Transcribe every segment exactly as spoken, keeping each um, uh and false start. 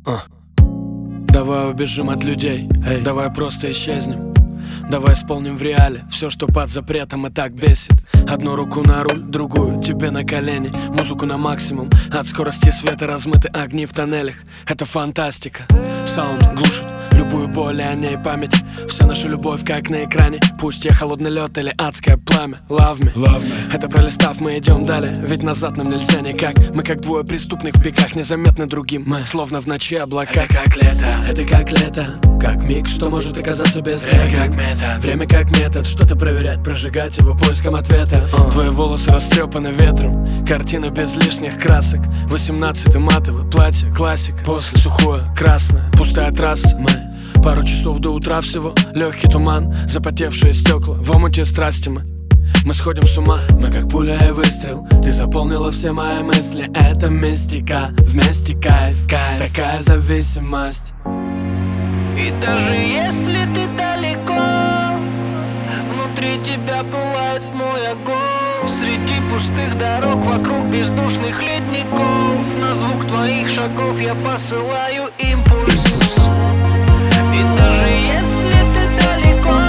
А. Давай убежим от людей, Эй. Давай просто исчезнем. Давай исполним в реале все, что под запретом и так бесит. Одну руку на руль, другую тебе на колени. Музыку на максимум, от скорости света размыты огни в тоннелях. Это фантастика. Саунд глушит любую боль, и о ней память. Вся наша любовь как на экране. Пусть я холодный лед или адское пламя. Love me, Love me. Это пролистав мы идем далее, ведь назад нам нельзя никак. Мы как двое преступных в пиках, незаметны другим. Мы словно в ночи облака. Это как лето, это как лето, как миг, что может оказаться без снега. Время как метод, что-то проверять, прожигать его поиском ответа. uh. Твои волосы растрепаны ветром, картина без лишних красок. Восемнадцатый матовый, платье, классика. После сухое, красное, пустая трасса. Мы пару часов до утра всего, легкий туман, запотевшие стекла, в омуте страсти мы. Мы сходим с ума, мы как пуля и выстрел. Ты заполнила все мои мысли, это мистика. Вместе кайф, кайф, такая зависимость. И даже если ты далеко, внутри тебя пылает мой огонь. Среди пустых дорог, вокруг бездушных ледников, на звук твоих шагов я посылаю импульс. И даже если ты далеко,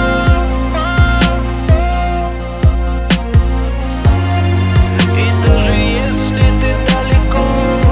и даже если ты далеко,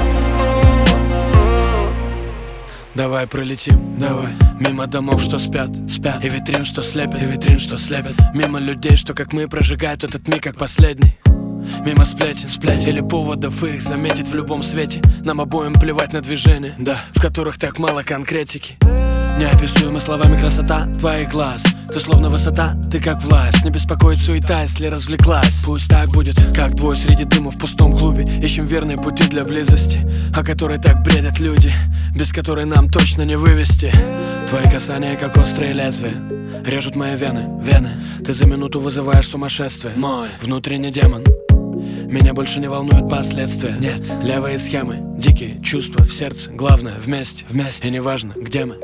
давай пролетим, давай мимо домов, что спят, спят, и витрин, что слепят, и витрин, что слепят. Мимо людей, что как мы прожигают этот миг как последний. Мимо сплетен, сплетен или поводов их заметить в любом свете. Нам обоим плевать на движения, да, в которых так мало конкретики. Неописуема словами красота твоих глаз. Ты словно высота, ты как власть. Не беспокоит суета, если развлеклась. Пусть так будет, как двое среди дыма в пустом клубе. Ищем верные пути для близости, о которой так бредят люди, без которой нам точно не вывести. Твои касания, как острые лезвия, режут мои вены, вены. Ты за минуту вызываешь сумасшествие. Мой внутренний демон. Меня больше не волнуют последствия. Нет, левые схемы, дикие чувства в сердце. Главное вместе, вместе, и неважно, где мы.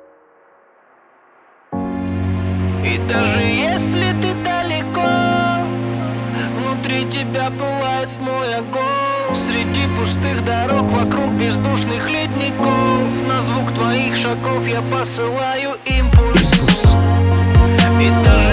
И даже если ты далеко, внутри тебя пылает мой огонь. Среди пустых дорог, вокруг бездушных ледников, на звук твоих шагов я посылаю импульс. И даже